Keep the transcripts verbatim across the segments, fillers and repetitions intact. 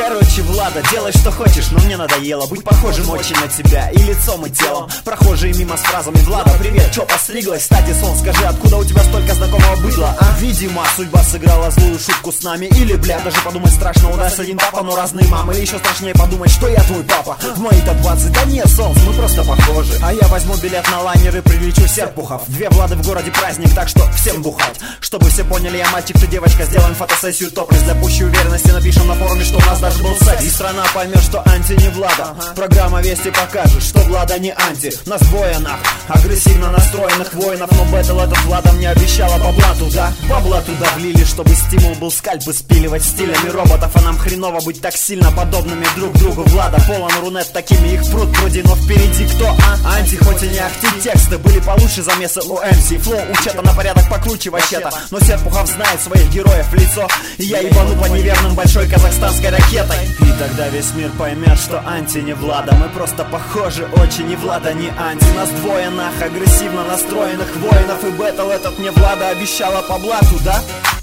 Короче, Влада, делай что хочешь, но мне надоело быть похожим очень на тебя и лицом, и телом. Прохожие мимо с фразами: Влада, привет, чё постриглась? Кстати, сон, скажи, откуда у тебя столько знакомого быдла, а? Видимо, судьба сыграла злую шутку с нами. Или, бля, даже подумать страшно, у нас один папа, но разные мамы. Или еще страшнее подумать, что я твой папа. В мои-то двадцать, да нет, солнце, мы просто похожи. А я возьму билет на лайнер и прилечу серпухов. Две Влады в городе праздник, так что всем бухать. Чтобы все поняли, я мальчик, ты девочка, сделаем фотосессию топлес. Для пущей уверенности напишем на форуме, что у нас даже был секс. И страна поймет, что анти не Влада. Программа Вести покажет, что Влада не анти. Нас двое нах, агрессивно настроенных воинов. Но бэтл этот Влада мне обещала по блату, да? По блату давлили, чтобы стимул был скальпы спиливать стилями роботов. А нам хреново быть так сильно подобными друг другу. Влада полон рунет, такими их пруд пруди. Но впереди кто, а? Анти, хоть и не ахти, тексты были получше замесы у эм си. Флоу у чета на порядок покруче вообще-то. Но Серпухов знает своих героев в лицо. И я ебану по неверным большой казахстанской ракетой. И тогда весь мир поймет, что анти не Влада. Мы просто похожи очень, и Влада не анти. Нас двое нах, агрессивно настроенных воинов. И бэтл этот мне Влада обещала по блату, да?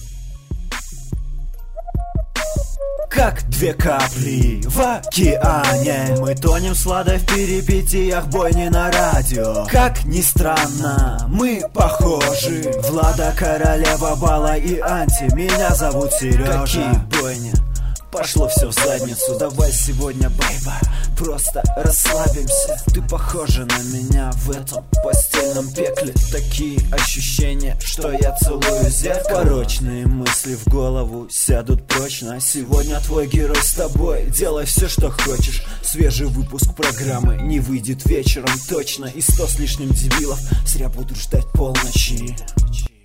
Как две капли в океане, мы тонем с Владой в перипетиях бойни на радио. Как ни странно, мы похожи. Влада королева бала и анти. Меня зовут Сережа. Какие бойни? Пошло все в задницу. Давай сегодня, бейба, просто расслабимся. Ты похожа на меня в этом постельном пекле. Такие ощущения, что я целую зеркало. Порочные мысли в голову сядут прочно. Сегодня твой герой с тобой. Делай все, что хочешь. Свежий выпуск программы не выйдет вечером точно. И сто с лишним дебилов зря будут ждать полночи.